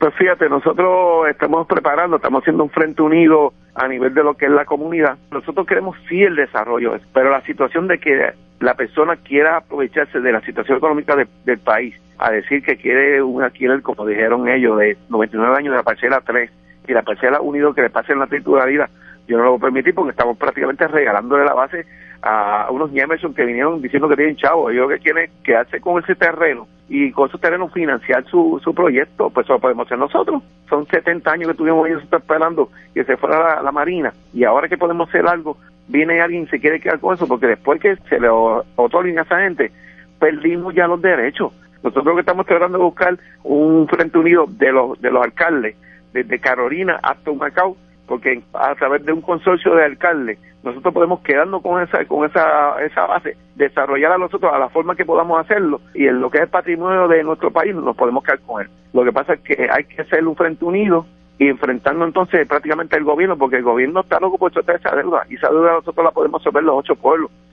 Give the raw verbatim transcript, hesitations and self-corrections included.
Pues fíjate, nosotros estamos preparando, estamos haciendo un frente unido a nivel de lo que es la comunidad. Nosotros queremos sí el desarrollo, pero la situación de que la persona quiera aprovecharse de la situación económica de, del país, a decir que quiere un alquiler, como dijeron ellos, de noventa y nueve años de la parcela tres y la parcela uno que le pasen la titularidad, yo no lo voy a permitir porque estamos prácticamente regalándole la base a unos Emerson que vinieron diciendo que tienen chavos. Ellos que quieren quedarse con ese terreno y con esos terrenos financiar su, su proyecto, pues eso lo podemos hacer nosotros. Son setenta años que tuvimos ellos esperando que se fuera la, la Marina, y ahora que podemos hacer algo, viene alguien y se quiere quedar con eso, porque después que se le otorguen a esa gente, perdimos ya los derechos. Nosotros lo que estamos tratando de buscar un frente unido de los de los alcaldes, desde Carolina hasta Humacao, porque a través de un consorcio de alcaldes nosotros podemos quedarnos con esa con esa esa base, desarrollar a nosotros a la forma que podamos hacerlo, y en lo que es el patrimonio de nuestro país nos podemos quedar con él. Lo que pasa es que hay que hacer un frente unido y enfrentando entonces prácticamente al gobierno, porque el gobierno está loco por soltar esa deuda, y esa deuda nosotros la podemos resolver los ocho pueblos.